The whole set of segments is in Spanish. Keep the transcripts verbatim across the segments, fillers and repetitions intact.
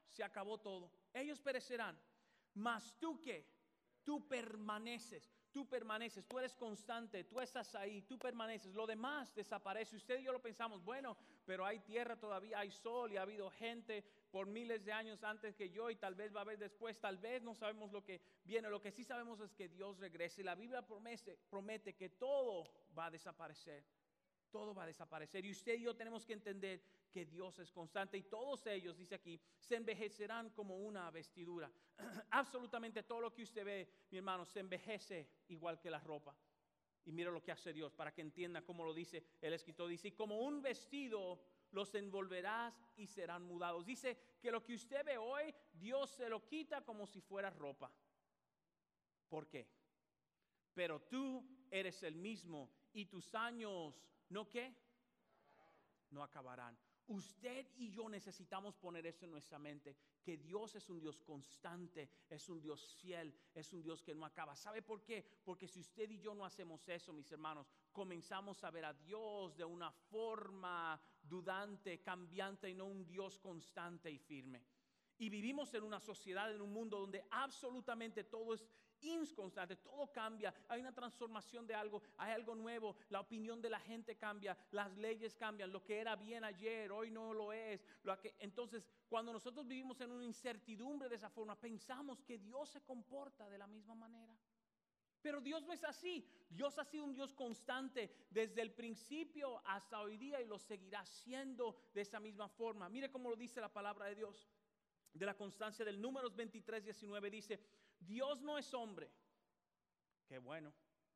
se acabó todo. Ellos perecerán. Mas tú, ¿qué? Tú permaneces. Tú permaneces, tú eres constante, tú estás ahí, tú permaneces. Lo demás desaparece. Usted y yo lo pensamos, bueno, pero hay tierra todavía, hay sol y ha habido gente por miles de años antes que yo y tal vez va a haber después. Tal vez no sabemos lo que viene. Lo que sí sabemos es que Dios regrese. La Biblia promete, promete que todo va a desaparecer. Todo va a desaparecer y usted y yo tenemos que entender que Dios es constante y todos ellos, dice aquí, se envejecerán como una vestidura. Absolutamente todo lo que usted ve, mi hermano, se envejece igual que la ropa. Y mira lo que hace Dios para que entienda cómo lo dice el escritor. Dice, como un vestido los envolverás y serán mudados. Dice que lo que usted ve hoy, Dios se lo quita como si fuera ropa. ¿Por qué? Pero tú eres el mismo y tus años, ¿no qué? No acabarán. Usted y yo necesitamos poner eso en nuestra mente, que Dios es un Dios constante, es un Dios fiel, es un Dios que no acaba. ¿Sabe por qué? Porque si usted y yo no hacemos eso, mis hermanos, comenzamos a ver a Dios de una forma dudante, cambiante y no un Dios constante y firme. Y vivimos en una sociedad, en un mundo donde absolutamente todo es inconstante, todo cambia, hay una transformación de algo, hay algo nuevo, la opinión de la gente cambia, las leyes cambian, lo que era bien ayer, hoy no lo es. Lo que, entonces, cuando nosotros vivimos en una incertidumbre de esa forma, pensamos que Dios se comporta de la misma manera. Pero Dios no es así. Dios ha sido un Dios constante desde el principio hasta hoy día y lo seguirá siendo de esa misma forma. Mire cómo lo dice la palabra de Dios. De la constancia del Números veintitrés, diecinueve dice, Dios no es hombre. Qué bueno.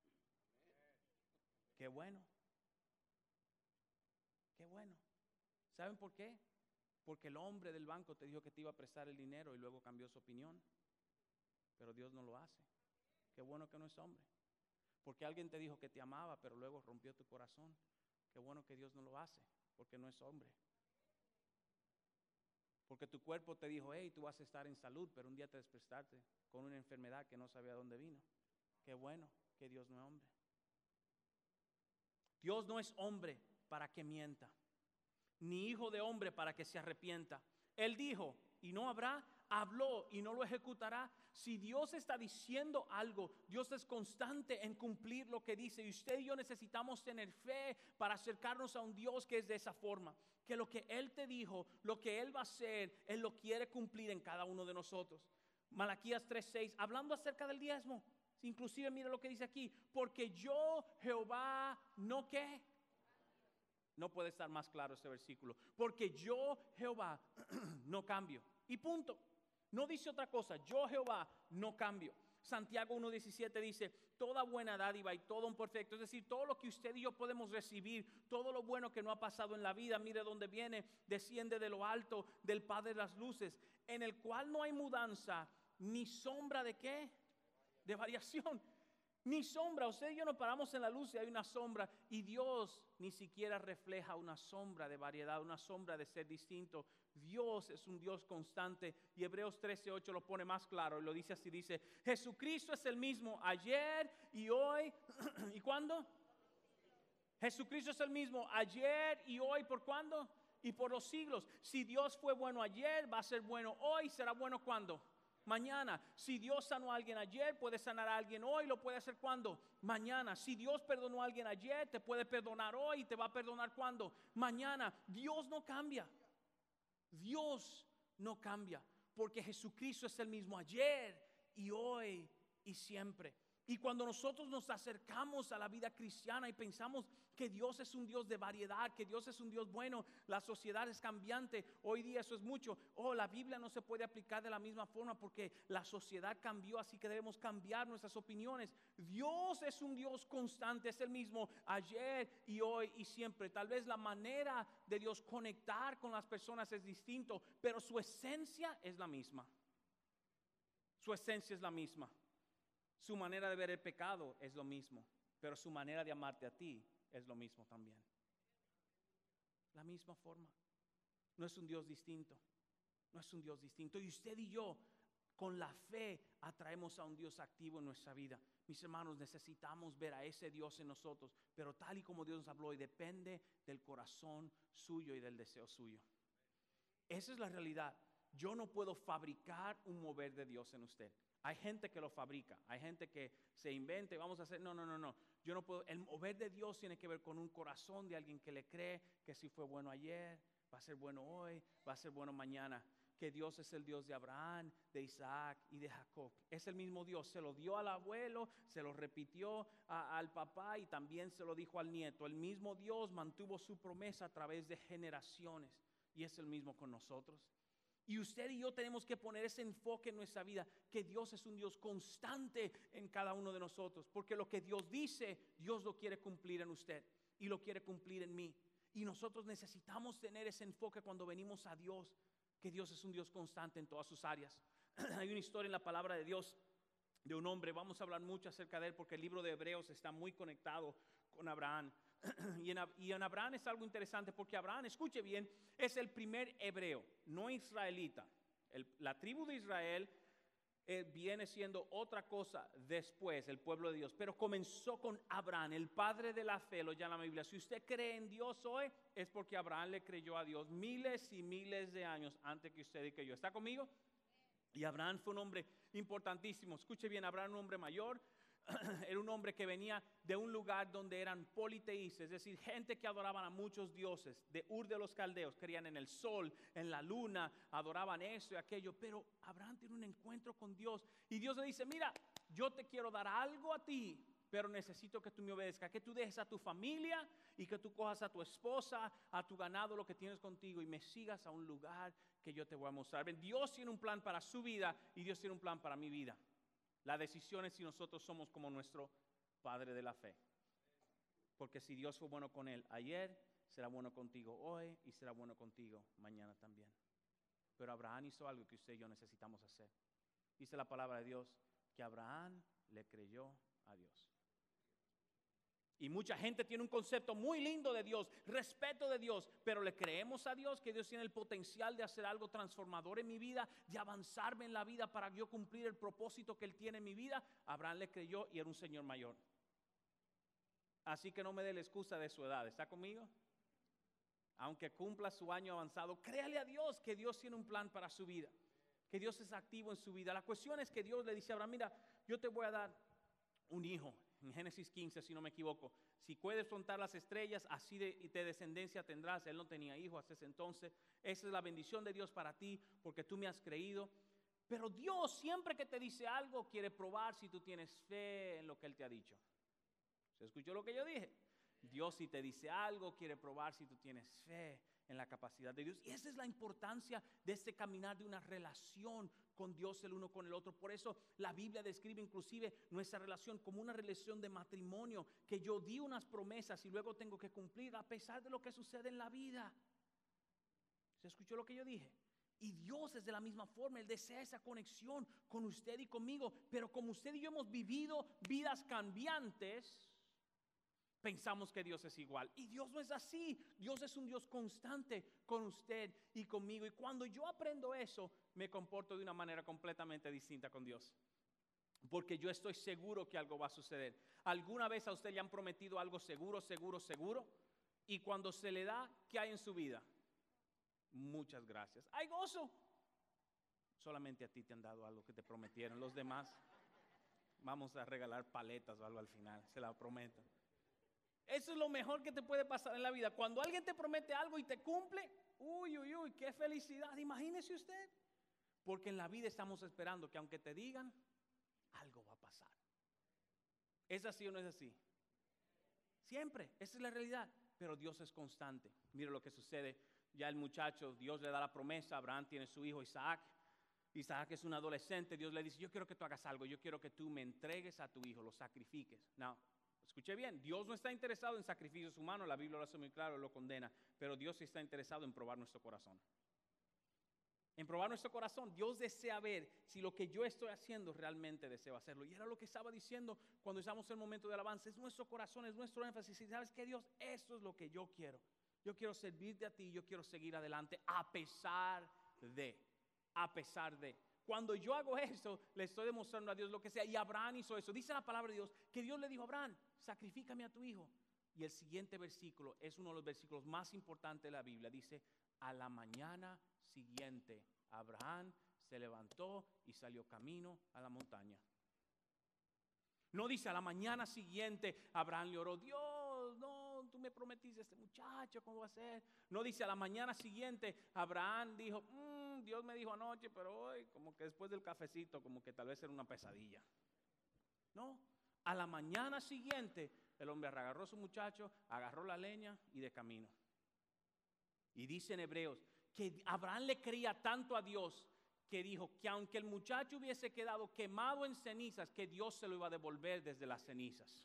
Qué bueno. Qué bueno. ¿Saben por qué? Porque el hombre del banco te dijo que te iba a prestar el dinero y luego cambió su opinión. Pero Dios no lo hace. Qué bueno que no es hombre. Porque alguien te dijo que te amaba, pero luego rompió tu corazón. Qué bueno que Dios no lo hace, porque no es hombre. Porque tu cuerpo te dijo, hey, tú vas a estar en salud, pero un día te despertaste con una enfermedad que no sabía dónde vino. Qué bueno que Dios no es hombre. Dios no es hombre para que mienta, ni hijo de hombre para que se arrepienta. Él dijo, y no habrá, habló y no lo ejecutará. Si Dios está diciendo algo, Dios es constante en cumplir lo que dice. Y usted y yo necesitamos tener fe para acercarnos a un Dios que es de esa forma. Que lo que Él te dijo, lo que Él va a hacer, Él lo quiere cumplir en cada uno de nosotros. Malaquías tres seis, hablando acerca del diezmo. Inclusive mire lo que dice aquí. Porque yo, Jehová, no qué. No puede estar más claro este versículo. Porque yo, Jehová, no cambio. Y punto. No dice otra cosa. Yo, Jehová, no cambio. Santiago uno diecisiete dice, toda buena dádiva y todo un perfecto, es decir, todo lo que usted y yo podemos recibir, todo lo bueno que no ha pasado en la vida, mire dónde viene, desciende de lo alto del Padre de las luces, en el cual no hay mudanza, ni sombra de qué, de variación. Ni sombra, usted y yo nos paramos en la luz y hay una sombra y Dios ni siquiera refleja una sombra de variedad, una sombra de ser distinto. Dios es un Dios constante y Hebreos trece ocho lo pone más claro y lo dice así, dice, Jesucristo es el mismo ayer y hoy, ¿y cuándo? Jesucristo es el mismo ayer y hoy, ¿por cuándo? Y por los siglos. Si Dios fue bueno ayer, va a ser bueno hoy, será bueno ¿cuándo? Mañana. Si Dios sanó a alguien ayer, puede sanar a alguien hoy, lo puede hacer ¿cuándo? Mañana. Si Dios perdonó a alguien ayer, te puede perdonar hoy y te va a perdonar ¿cuándo? Mañana. Dios no cambia. Dios no cambia, porque Jesucristo es el mismo ayer y hoy y siempre. Y cuando nosotros nos acercamos a la vida cristiana y pensamos que Dios es un Dios de variedad, que Dios es un Dios bueno, la sociedad es cambiante, hoy día eso es mucho. Oh, la Biblia no se puede aplicar de la misma forma porque la sociedad cambió, así que debemos cambiar nuestras opiniones. Dios es un Dios constante, es el mismo ayer y hoy y siempre. Tal vez la manera de Dios conectar con las personas es distinto, pero su esencia es la misma. Su esencia es la misma. Su manera de ver el pecado es lo mismo, pero su manera de amarte a ti es lo mismo también. La misma forma. No es un Dios distinto. No es un Dios distinto. Y usted y yo, con la fe, atraemos a un Dios activo en nuestra vida. Mis hermanos, necesitamos ver a ese Dios en nosotros, pero tal y como Dios nos habló, y depende del corazón suyo y del deseo suyo. Esa es la realidad. yo no puedo fabricar un mover de Dios en usted. Hay gente que lo fabrica, hay gente que se inventa y vamos a hacer, no, no, no, no. Yo no puedo, el mover de Dios tiene que ver con un corazón de alguien que le cree que si fue bueno ayer, va a ser bueno hoy, va a ser bueno mañana. Que Dios es el Dios de Abraham, de Isaac y de Jacob. Es el mismo Dios, se lo dio al abuelo, se lo repitió a, al papá y también se lo dijo al nieto. El mismo Dios mantuvo su promesa a través de generaciones y es el mismo con nosotros. Y usted y yo tenemos que poner ese enfoque en nuestra vida, que Dios es un Dios constante en cada uno de nosotros, porque lo que Dios dice, Dios lo quiere cumplir en usted y lo quiere cumplir en mí. Y nosotros necesitamos tener ese enfoque cuando venimos a Dios, que Dios es un Dios constante en todas sus áreas. Hay una historia en la palabra de Dios de un hombre, vamos a hablar mucho acerca de él porque el libro de Hebreos está muy conectado con Abraham. Y en, y en Abraham es algo interesante porque Abraham, escuche bien, es el primer hebreo, no israelita. El, la tribu de Israel eh, viene siendo otra cosa después, el pueblo de Dios. Pero comenzó con Abraham, el padre de la fe, lo llama la Biblia. Si usted cree en Dios hoy, es porque Abraham le creyó a Dios miles y miles de años antes que usted y que yo. ¿Está conmigo? Y Abraham fue un hombre importantísimo. Escuche bien, Abraham un hombre mayor. Era un hombre que venía de un lugar donde eran politeístas, es decir, gente que adoraban a muchos dioses. De Ur de los Caldeos, creían en el sol, en la luna, adoraban eso y aquello. Pero Abraham tiene un encuentro con Dios y Dios le dice, mira, yo te quiero dar algo a ti, pero necesito que tú me obedezcas, que tú dejes a tu familia y que tú cojas a tu esposa, a tu ganado, lo que tienes contigo y me sigas a un lugar que yo te voy a mostrar. Dios tiene un plan para su vida y Dios tiene un plan para mi vida. La decisión es si nosotros somos como nuestro Padre de la fe. Porque si Dios fue bueno con él ayer, será bueno contigo hoy y será bueno contigo mañana también. Pero Abraham hizo algo que usted y yo necesitamos hacer. Dice la palabra de Dios que Abraham le creyó a Dios. Y mucha gente tiene un concepto muy lindo de Dios, respeto de Dios, pero le creemos a Dios que Dios tiene el potencial de hacer algo transformador en mi vida, de avanzarme en la vida para yo cumplir el propósito que Él tiene en mi vida. Abraham le creyó y era un señor mayor. Así que no me dé la excusa de su edad. ¿Está conmigo? Aunque cumpla su año avanzado, créale a Dios que Dios tiene un plan para su vida, que Dios es activo en su vida. La cuestión es que Dios le dice a Abraham, mira, yo te voy a dar un hijo. En Génesis quince, si no me equivoco, si puedes contar las estrellas, así de, de descendencia tendrás. Él no tenía hijo hasta ese entonces. Esa es la bendición de Dios para ti, porque tú me has creído. Pero Dios siempre que te dice algo, quiere probar si tú tienes fe en lo que Él te ha dicho. ¿Se escuchó lo que yo dije? Dios si te dice algo, quiere probar si tú tienes fe en la capacidad de Dios. Y esa es la importancia de este caminar de una relación con Dios el uno con el otro. Por eso la Biblia describe inclusive nuestra relación como una relación de matrimonio, que yo di unas promesas y luego tengo que cumplir a pesar de lo que sucede en la vida. ¿Se escuchó lo que yo dije? Y Dios es de la misma forma, Él desea esa conexión con usted y conmigo, pero como usted y yo hemos vivido vidas cambiantes, pensamos que Dios es igual. Y Dios no es así. Dios es un Dios constante con usted y conmigo. Y cuando yo aprendo eso, me comporto de una manera completamente distinta con Dios. Porque yo estoy seguro que algo va a suceder. ¿Alguna vez a usted le han prometido algo seguro, seguro, seguro? Y cuando se le da, ¿qué hay en su vida? Muchas gracias. Hay gozo. Solamente a ti te han dado algo que te prometieron. Los demás, vamos a regalar paletas o algo al final. Se la prometo. Eso es lo mejor que te puede pasar en la vida. Cuando alguien te promete algo y te cumple, uy, uy, uy, qué felicidad. Imagínese usted. Porque en la vida estamos esperando que aunque te digan, algo va a pasar. ¿Es así o no es así? Siempre, esa es la realidad. Pero Dios es constante. Mira lo que sucede. Ya el muchacho, Dios le da la promesa. Abraham tiene su hijo Isaac. Isaac es un adolescente. Dios le dice, yo quiero que tú hagas algo. Yo quiero que tú me entregues a tu hijo, lo sacrifiques. No. Escuche bien, Dios no está interesado en sacrificios humanos, la Biblia lo hace muy claro, lo condena, pero Dios sí está interesado en probar nuestro corazón. En probar nuestro corazón, Dios desea ver si lo que yo estoy haciendo realmente deseo hacerlo. Y era lo que estaba diciendo cuando estamos en el momento de alabanza, es nuestro corazón, es nuestro énfasis. Y sabes que Dios, esto es lo que yo quiero. Yo quiero servirte a ti, yo quiero seguir adelante a pesar de, a pesar de. Cuando yo hago eso, le estoy demostrando a Dios lo que sea. Y Abraham hizo eso. Dice la palabra de Dios que Dios le dijo a Abraham, sacrifícame a tu hijo. Y el siguiente versículo es uno de los versículos más importantes de la Biblia. Dice, a la mañana siguiente Abraham se levantó y salió camino a la montaña. No dice a la mañana siguiente, Abraham le oró, Dios, no, tú me prometiste este muchacho, ¿cómo va a ser? No dice a la mañana siguiente, Abraham dijo, mmm, Dios me dijo anoche, pero hoy, como que después del cafecito, como que tal vez era una pesadilla. No, a la mañana siguiente, el hombre agarró a su muchacho, agarró la leña y de camino. Y dice en Hebreos que Abraham le creía tanto a Dios que dijo que aunque el muchacho hubiese quedado quemado en cenizas, que Dios se lo iba a devolver desde las cenizas.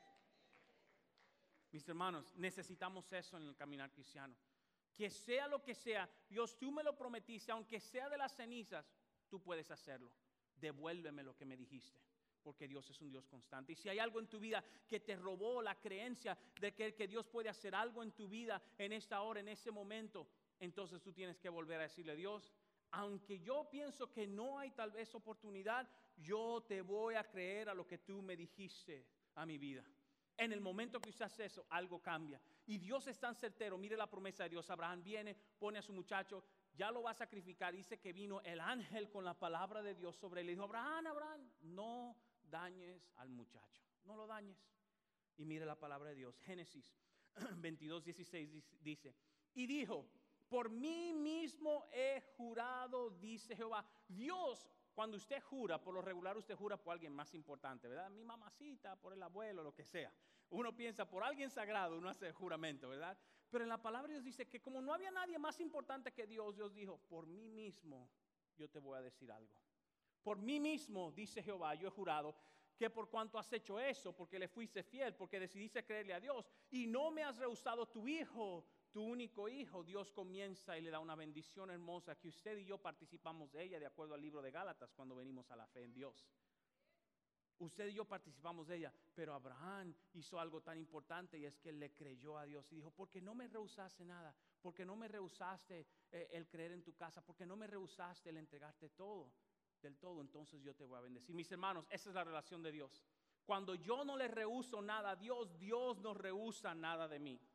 Mis hermanos, necesitamos eso en el caminar cristiano. Que sea lo que sea, Dios, tú me lo prometiste, aunque sea de las cenizas, tú puedes hacerlo. Devuélveme lo que me dijiste, porque Dios es un Dios constante. Y si hay algo en tu vida que te robó la creencia de que, que Dios puede hacer algo en tu vida en esta hora, en ese momento, entonces tú tienes que volver a decirle, Dios, aunque yo pienso que no hay tal vez oportunidad, yo te voy a creer a lo que tú me dijiste a mi vida. En el momento que usted hace eso, algo cambia. Y Dios es tan certero. Mire la promesa de Dios. Abraham viene, pone a su muchacho, ya lo va a sacrificar. Dice que vino el ángel con la palabra de Dios sobre él. Le dijo, Abraham, Abraham, no dañes al muchacho. No lo dañes. Y mire la palabra de Dios. Génesis veintidós, dieciséis dice, y dijo, por mí mismo he jurado, dice Jehová. Dios, cuando usted jura, por lo regular usted jura por alguien más importante, ¿verdad? Mi mamacita, por el abuelo, lo que sea. Uno piensa por alguien sagrado, uno hace juramento, ¿verdad? Pero en la palabra de Dios dice que como no había nadie más importante que Dios, Dios dijo, por mí mismo yo te voy a decir algo. Por mí mismo, dice Jehová, yo he jurado que por cuanto has hecho eso, porque le fuiste fiel, porque decidiste creerle a Dios y no me has rehusado tu hijo, tu único hijo, Dios comienza y le da una bendición hermosa que usted y yo participamos de ella de acuerdo al libro de Gálatas cuando venimos a la fe en Dios. Usted y yo participamos de ella, pero Abraham hizo algo tan importante y es que le creyó a Dios y dijo, porque no me rehusaste nada, porque no me rehusaste eh, el creer en tu casa, porque no me rehusaste el entregarte todo, del todo, entonces yo te voy a bendecir. Mis hermanos, esa es la relación de Dios. Cuando yo no le rehuso nada a Dios, Dios no rehúsa nada de mí.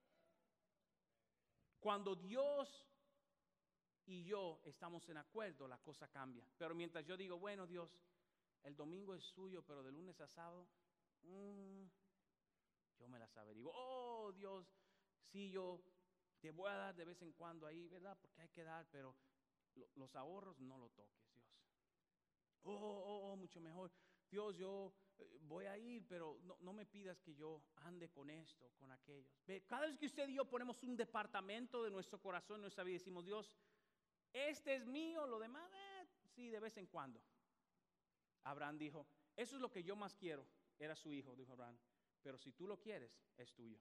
Cuando Dios y yo estamos en acuerdo, la cosa cambia. Pero mientras yo digo, bueno, Dios, el domingo es suyo, pero de lunes a sábado, mmm, yo me las averiguo. Oh, Dios, sí, yo te voy a dar de vez en cuando ahí, ¿verdad? Porque hay que dar, pero lo, los ahorros no lo toques, Dios. Oh, oh, oh, mucho mejor. Dios, yo eh, voy a ir, pero no, no me pidas que yo ande con esto, con aquello. Ve, cada vez que usted y yo ponemos un departamento de nuestro corazón, nuestra vida, decimos, Dios, este es mío, lo demás, eh, sí, de vez en cuando. Abraham dijo, eso es lo que yo más quiero, era su hijo, dijo Abraham, pero si tú lo quieres, es tuyo.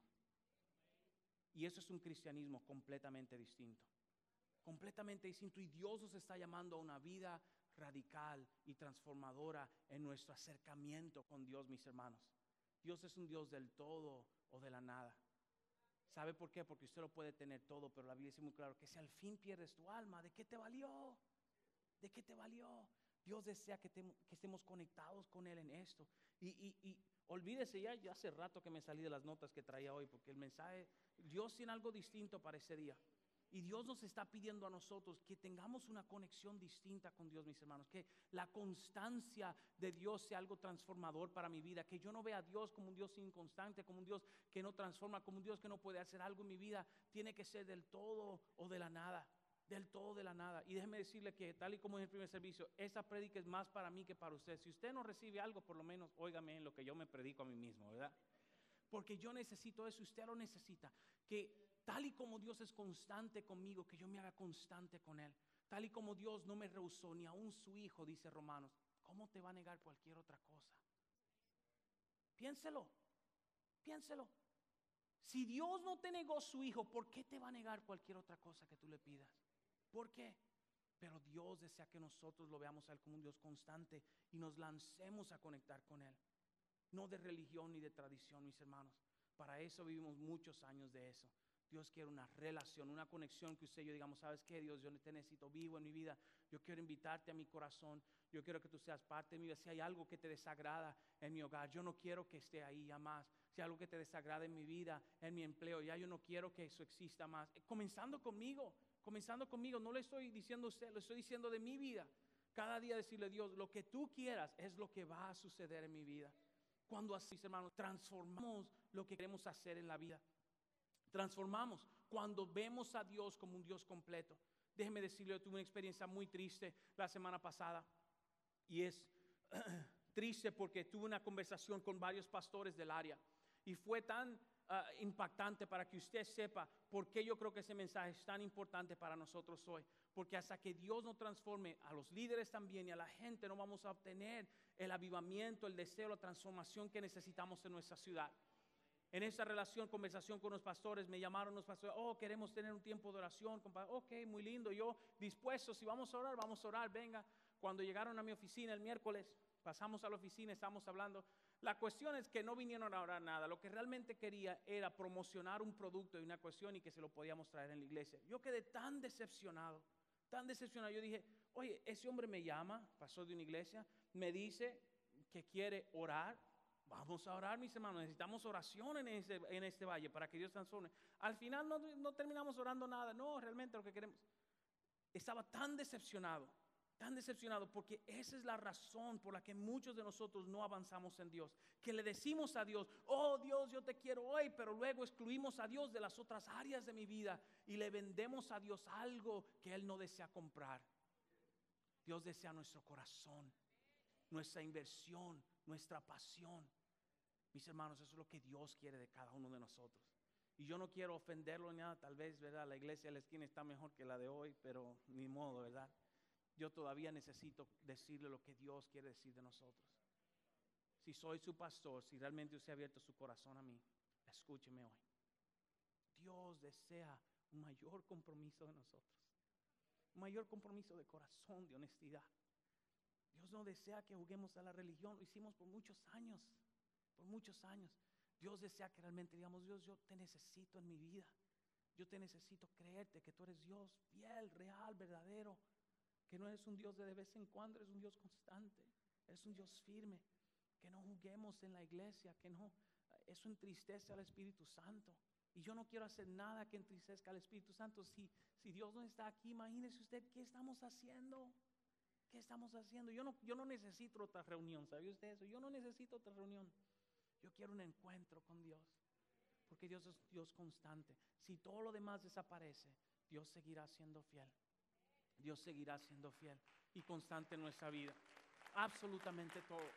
Y eso es un cristianismo completamente distinto, completamente distinto, y Dios nos está llamando a una vida radical y transformadora en nuestro acercamiento con Dios, mis hermanos. Dios es un Dios del todo o de la nada. ¿Sabe por qué? Porque usted lo puede tener todo, pero la Biblia dice muy claro que si al fin pierdes tu alma, ¿de qué te valió? ¿De qué te valió? Dios desea que, te, que estemos conectados con Él en esto. Y, y, y olvídese ya, ya hace rato que me salí de las notas que traía hoy, porque el mensaje, Dios tiene algo distinto para ese día. Y Dios nos está pidiendo a nosotros que tengamos una conexión distinta con Dios, mis hermanos. Que la constancia de Dios sea algo transformador para mi vida. Que yo no vea a Dios como un Dios inconstante, como un Dios que no transforma, como un Dios que no puede hacer algo en mi vida. Tiene que ser del todo o de la nada. Del todo de la nada. Y déjeme decirle que tal y como es el primer servicio, esa prédica es más para mí que para usted. Si usted no recibe algo, por lo menos óigame en lo que yo me predico a mí mismo, ¿verdad? Porque yo necesito eso, usted lo necesita. Que tal y como Dios es constante conmigo, que yo me haga constante con Él. Tal y como Dios no me rehusó ni aún su hijo, dice Romanos, ¿cómo te va a negar cualquier otra cosa? Piénselo, piénselo. Si Dios no te negó su hijo, ¿por qué te va a negar cualquier otra cosa que tú le pidas? ¿Por qué? Pero Dios desea que nosotros lo veamos a Él como un Dios constante y nos lancemos a conectar con Él. No de religión ni de tradición, mis hermanos. Para eso vivimos muchos años de eso. Dios quiere una relación, una conexión que usted y yo digamos, ¿sabes qué, Dios? Yo te necesito vivo en mi vida. Yo quiero invitarte a mi corazón. Yo quiero que tú seas parte de mi vida. Si hay algo que te desagrada en mi hogar, yo no quiero que esté ahí ya más. Si hay algo que te desagrada en mi vida, en mi empleo, ya yo no quiero que eso exista más. Comenzando conmigo, comenzando conmigo, no le estoy diciendo a usted, lo estoy diciendo de mi vida. Cada día decirle a Dios, lo que tú quieras es lo que va a suceder en mi vida. Cuando así, hermanos, transformamos lo que queremos hacer en la vida. Transformamos cuando vemos a Dios como un Dios completo. Déjeme decirle, yo tuve una experiencia muy triste la semana pasada. Y es triste porque tuve una conversación con varios pastores del área. Y fue tan uh, impactante para que usted sepa por qué yo creo que ese mensaje es tan importante para nosotros hoy. Porque hasta que Dios no transforme a los líderes también y a la gente, no vamos a obtener el avivamiento, el deseo, la transformación que necesitamos en nuestra ciudad. En esa relación, conversación con los pastores, me llamaron los pastores, oh, queremos tener un tiempo de oración, compadre. Ok, muy lindo, yo dispuesto, si vamos a orar, vamos a orar, venga. Cuando llegaron a mi oficina el miércoles, pasamos a la oficina, estamos hablando. La cuestión es que no vinieron a orar nada, lo que realmente quería era promocionar un producto y una cuestión y que se lo podíamos traer en la iglesia. Yo quedé tan decepcionado, tan decepcionado, yo dije, oye, ese hombre me llama, pasó de una iglesia, me dice que quiere orar. Vamos a orar, mis hermanos, necesitamos oración en este, en este valle para que Dios transforme. Al final no, no terminamos orando nada, no, realmente lo que queremos. Estaba tan decepcionado, tan decepcionado, porque esa es la razón por la que muchos de nosotros no avanzamos en Dios. Que le decimos a Dios, oh Dios, yo te quiero hoy, pero luego excluimos a Dios de las otras áreas de mi vida y le vendemos a Dios algo que Él no desea comprar. Dios desea nuestro corazón, nuestra inversión, nuestra pasión. Mis hermanos, eso es lo que Dios quiere de cada uno de nosotros. Y yo no quiero ofenderlo ni nada, tal vez, ¿verdad? La iglesia de la esquina está mejor que la de hoy, pero ni modo, ¿verdad? Yo todavía necesito decirle lo que Dios quiere decir de nosotros. Si soy su pastor, si realmente usted ha abierto su corazón a mí, escúcheme hoy. Dios desea un mayor compromiso de nosotros. Un mayor compromiso de corazón, de honestidad. Dios no desea que juguemos a la religión, lo hicimos por muchos años. Por muchos años. Dios desea que realmente digamos, Dios, yo te necesito en mi vida. Yo te necesito creerte que tú eres Dios fiel, real, verdadero. Que no eres un Dios de de vez en cuando, eres un Dios constante. Eres un Dios firme. Que no juguemos en la iglesia, que no, eso entristece al Espíritu Santo. Y yo no quiero hacer nada que entristezca al Espíritu Santo. Si, si Dios no está aquí, imagínese usted qué estamos haciendo. ¿Qué estamos haciendo? Yo no, yo no necesito otra reunión, ¿sabe usted eso? Yo no necesito otra reunión. Yo quiero un encuentro con Dios, porque Dios es Dios constante. Si todo lo demás desaparece, Dios seguirá siendo fiel. Dios seguirá siendo fiel y constante en nuestra vida. Absolutamente todo.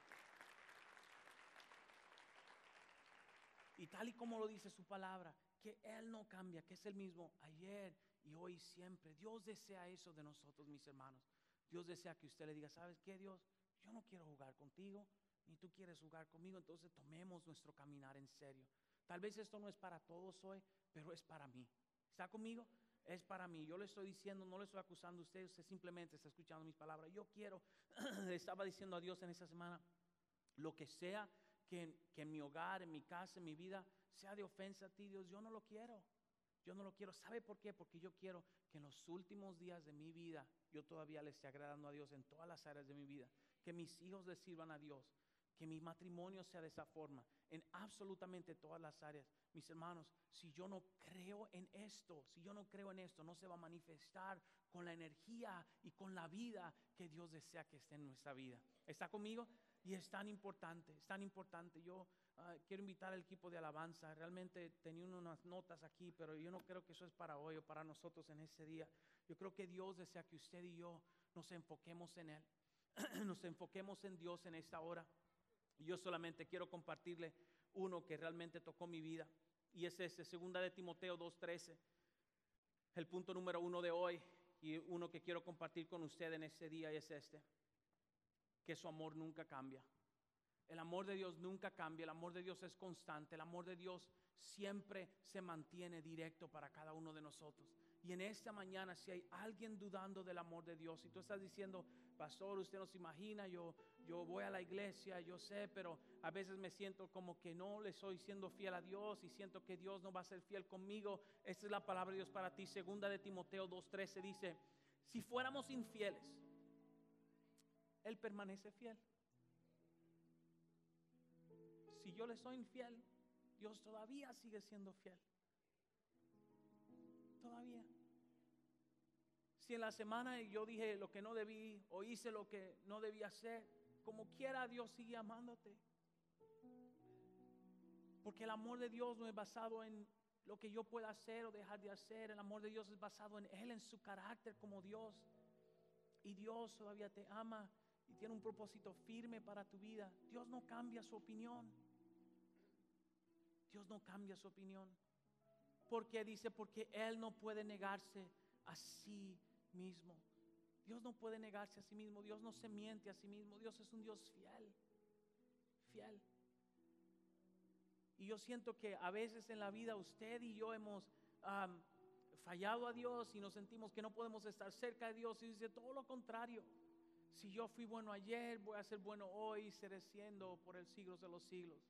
Y tal y como lo dice su palabra, que Él no cambia, que es el mismo ayer y hoy y siempre. Dios desea eso de nosotros, mis hermanos. Dios desea que usted le diga, ¿sabes qué, Dios? Yo no quiero jugar contigo. Ni tú quieres jugar conmigo, entonces tomemos nuestro caminar en serio. Tal vez esto no es para todos hoy, pero es para mí. ¿Está conmigo? Es para mí. Yo le estoy diciendo, no le estoy acusando a usted, usted simplemente está escuchando mis palabras. Yo quiero, le estaba diciendo a Dios en esta semana, lo que sea que, que en mi hogar, en mi casa, en mi vida, sea de ofensa a ti, Dios, yo no lo quiero. Yo no lo quiero. ¿Sabe por qué? Porque yo quiero que en los últimos días de mi vida, yo todavía le esté agradando a Dios en todas las áreas de mi vida. Que mis hijos le sirvan a Dios. Que mi matrimonio sea de esa forma, en absolutamente todas las áreas. Mis hermanos, si yo no creo en esto, si yo no creo en esto, no se va a manifestar con la energía y con la vida que Dios desea que esté en nuestra vida. ¿Está conmigo? Y es tan importante, es tan importante. Yo uh, quiero invitar al equipo de alabanza. Realmente tenía unas notas aquí, pero yo no creo que eso es para hoy o para nosotros en ese día. Yo creo que Dios desea que usted y yo nos enfoquemos en Él. Nos enfoquemos en Dios en esta hora. Yo solamente quiero compartirle uno que realmente tocó mi vida. Y es este, segunda de Timoteo dos trece. El punto número uno de hoy. Y uno que quiero compartir con usted en este día es este. Que su amor nunca cambia. El amor de Dios nunca cambia. El amor de Dios es constante. El amor de Dios siempre se mantiene directo para cada uno de nosotros. Y en esta mañana, si hay alguien dudando del amor de Dios, y tú estás diciendo, pastor, usted no se imagina, yo, yo voy a la iglesia, yo sé, pero a veces me siento como que no le estoy siendo fiel a Dios y siento que Dios no va a ser fiel conmigo. Esta es la palabra de Dios para ti. Segunda de Timoteo dos trece dice, si fuéramos infieles, Él permanece fiel. Si yo le soy infiel, Dios todavía sigue siendo fiel. Todavía. Si en la semana yo dije lo que no debí o hice lo que no debía hacer, como quiera Dios sigue amándote. Porque el amor de Dios no es basado en lo que yo pueda hacer o dejar de hacer. El amor de Dios es basado en Él, en su carácter como Dios. Y Dios todavía te ama y tiene un propósito firme para tu vida. Dios no cambia su opinión. Dios no cambia su opinión. Porque dice, porque Él no puede negarse a sí mismo. Dios no puede negarse a sí mismo. Dios no se miente a sí mismo. Dios es un Dios fiel. Fiel. Y yo siento que a veces en la vida usted y yo hemos um, fallado a Dios y nos sentimos que no podemos estar cerca de Dios. Y dice todo lo contrario. Si yo fui bueno ayer, voy a ser bueno hoy y seré siendo por el siglos de los siglos.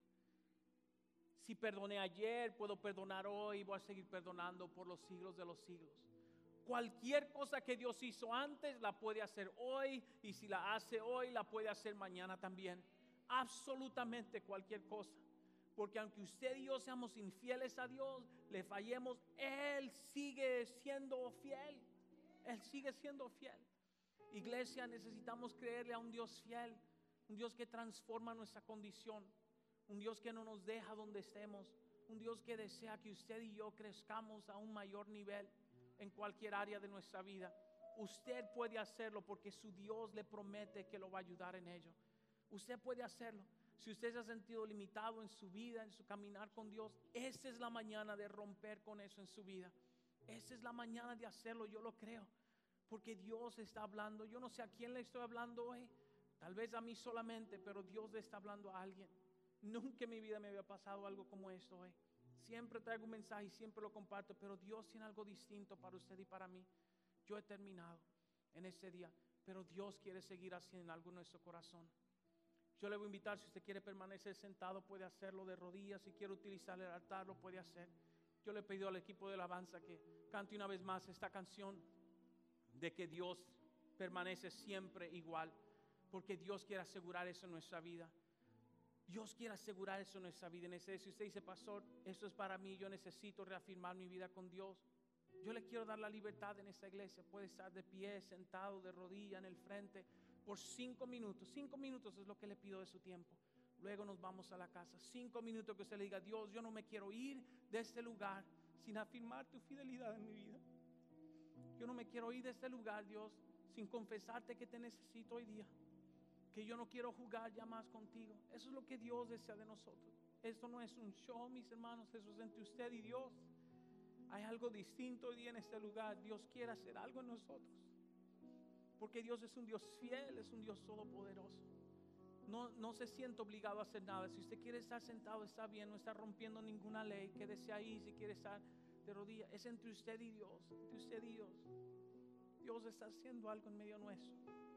Si perdoné ayer, puedo perdonar hoy y voy a seguir perdonando por los siglos de los siglos. Cualquier cosa que Dios hizo antes, la puede hacer hoy. Y si la hace hoy, la puede hacer mañana también. Absolutamente cualquier cosa. Porque aunque usted y yo seamos infieles a Dios, le fallemos, Él sigue siendo fiel. Él sigue siendo fiel. Iglesia, necesitamos creerle a un Dios fiel. Un Dios que transforma nuestra condición. Un Dios que no nos deja donde estemos. Un Dios que desea que usted y yo crezcamos a un mayor nivel en cualquier área de nuestra vida. Usted puede hacerlo porque su Dios le promete que lo va a ayudar en ello. Usted puede hacerlo. Si usted se ha sentido limitado en su vida, en su caminar con Dios, esa es la mañana de romper con eso en su vida. Esa es la mañana de hacerlo, yo lo creo. Porque Dios está hablando. Yo no sé a quién le estoy hablando hoy. Tal vez a mí solamente, pero Dios le está hablando a alguien. Nunca en mi vida me había pasado algo como esto hoy. Siempre traigo un mensaje y siempre lo comparto, pero Dios tiene algo distinto para usted y para mí. Yo he terminado en ese día, pero Dios quiere seguir haciendo algo en nuestro corazón. Yo le voy a invitar, si usted quiere permanecer sentado, puede hacerlo de rodillas. Si quiere utilizar el altar, lo puede hacer. Yo le he pedido al equipo de alabanza que cante una vez más esta canción de que Dios permanece siempre igual, porque Dios quiere asegurar eso en nuestra vida. Dios quiere asegurar eso en nuestra vida. En ese, si usted dice, pastor, esto es para mí, yo necesito reafirmar mi vida con Dios, yo le quiero dar la libertad en esta iglesia. Puede estar de pie, sentado, de rodilla en el frente por cinco minutos. Cinco minutos es lo que le pido de su tiempo. Luego nos vamos a la casa. Cinco minutos que usted le diga, Dios, yo no me quiero ir de este lugar sin afirmar tu fidelidad en mi vida. Yo no me quiero ir de este lugar, Dios, sin confesarte que te necesito hoy día. Que yo no quiero jugar ya más contigo. Eso es lo que Dios desea de nosotros. Esto no es un show, mis hermanos. Eso es entre usted y Dios. Hay algo distinto hoy día en este lugar. Dios quiere hacer algo en nosotros. Porque Dios es un Dios fiel, es un Dios todopoderoso. No, no se siente obligado a hacer nada. Si usted quiere estar sentado, está bien. No está rompiendo ninguna ley. Quédese ahí si quiere estar de rodillas. Es entre usted y Dios. Entre usted y Dios. Dios está haciendo algo en medio nuestro.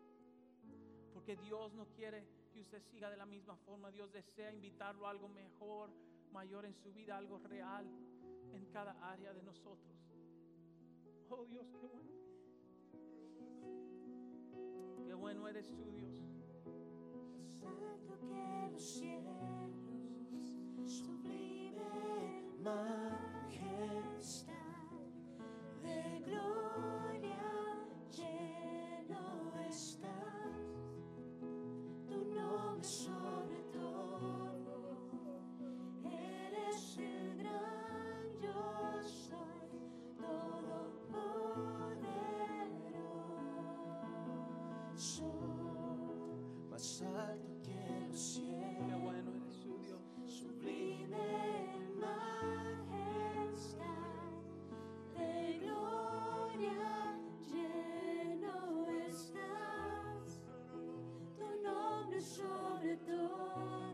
Porque Dios no quiere que usted siga de la misma forma. Dios desea invitarlo a algo mejor, mayor en su vida, algo real en cada área de nosotros. Oh Dios, qué bueno. Qué bueno eres tú, Dios. Santo que los cielos, sublime majestad, de gloria lleno estás, tu nombre sobre todo, eres el gran yo soy, todopoderoso, más alto que los cielos. Qué bueno eres tú, Dios. Sublime majestad, de gloria lleno estás, tu nombre sobre todo,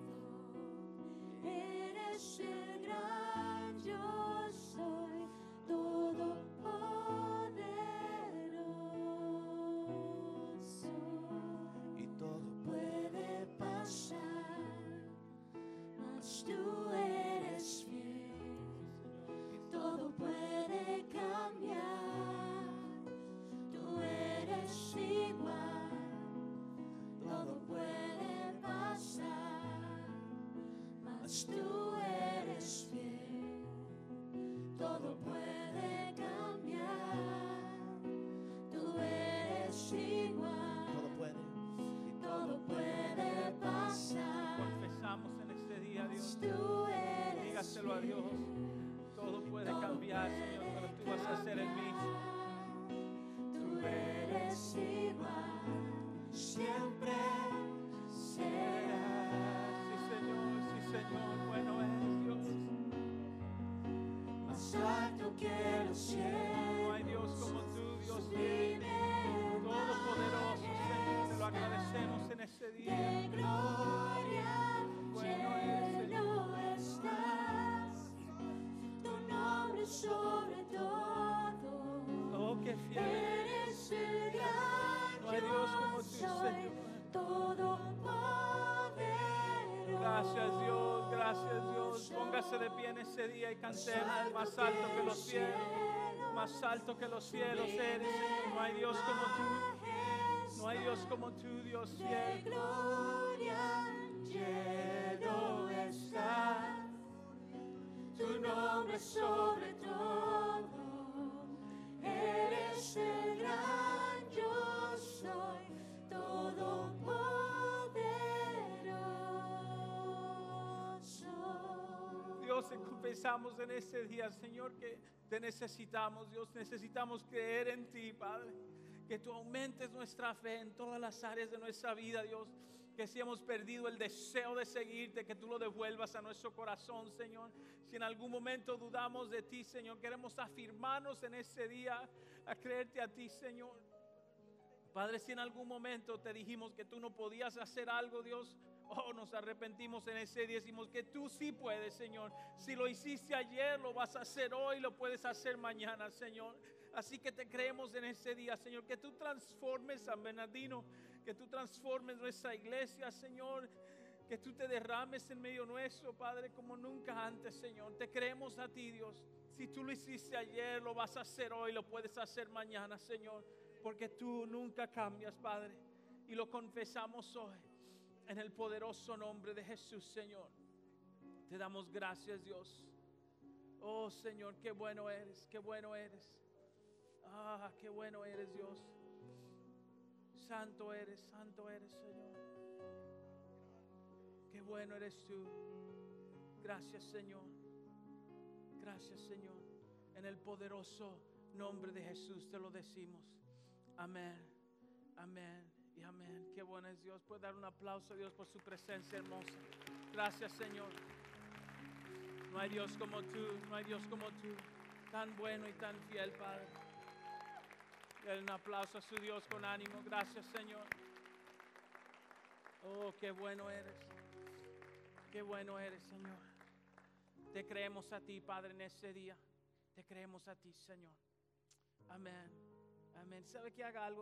eres el gran yo soy, todopoderoso, y todo puede pasar. Dios. Todo puede cambiar, Señor, pero tú vas a ser el mismo. Tú eres igual, siempre serás. Sí, Señor, sí, Señor, bueno eres, Dios. Más alto que los cielos. No hay Dios como tú, Dios sublime, todopoderoso, Señor. Te lo agradecemos en ese día. de gloria Bueno eres, lleno estás. Tu nombre sobre todo. Oh, qué fiel eres. Eres el gran No hay Dios como yo tú, soy, Señor. todopoderoso. Gracias, Dios, gracias, Dios. Póngase de pie en ese día y cantemos. Más alto que los cielos, más alto que los cielos eres, Señor. No hay Dios como tú. No hay Dios como tú, Dios De fiel. gloria lleno está. Tu nombre sobre todo. Eres el gran yo soy, todopoderoso. Dios, te confesamos en ese día, Señor, que te necesitamos, Dios. Necesitamos creer en ti, Padre. Que tú aumentes nuestra fe en todas las áreas de nuestra vida, Dios. Que si hemos perdido el deseo de seguirte, que tú lo devuelvas a nuestro corazón, Señor. Si en algún momento dudamos de ti, Señor, queremos afirmarnos en ese día a creerte a ti, Señor. Padre, si en algún momento te dijimos que tú no podías hacer algo, Dios, oh, nos arrepentimos en ese día. Decimos que tú sí puedes, Señor. Si lo hiciste ayer, lo vas a hacer hoy, lo puedes hacer mañana, Señor. Así que te creemos en ese día, Señor. Que tú transformes San Bernardino, que tú transformes nuestra iglesia, Señor. Que tú te derrames en medio nuestro, Padre, como nunca antes, Señor. Te creemos a ti, Dios. Si tú lo hiciste ayer, lo vas a hacer hoy, lo puedes hacer mañana, Señor. Porque tú nunca cambias, Padre. Y lo confesamos hoy en el poderoso nombre de Jesús, Señor. Te damos gracias, Dios. Oh, Señor, qué bueno eres, qué bueno eres. Ah, qué bueno eres, Dios. Santo eres, santo eres, Señor. Qué bueno eres tú. Gracias, Señor. Gracias, Señor. En el poderoso nombre de Jesús te lo decimos. Amén, amén y amén. Qué bueno es Dios. Puede dar un aplauso a Dios por su presencia hermosa. Gracias, Señor. No hay Dios como tú, no hay Dios como tú. Tan bueno y tan fiel, Padre. Denle un aplauso a su Dios con ánimo. Gracias, Señor. Oh, qué bueno eres. Qué bueno eres, Señor. Te creemos a ti, Padre, en ese día. Te creemos a ti, Señor. Amén. Amén. ¿Sabe que haga algo?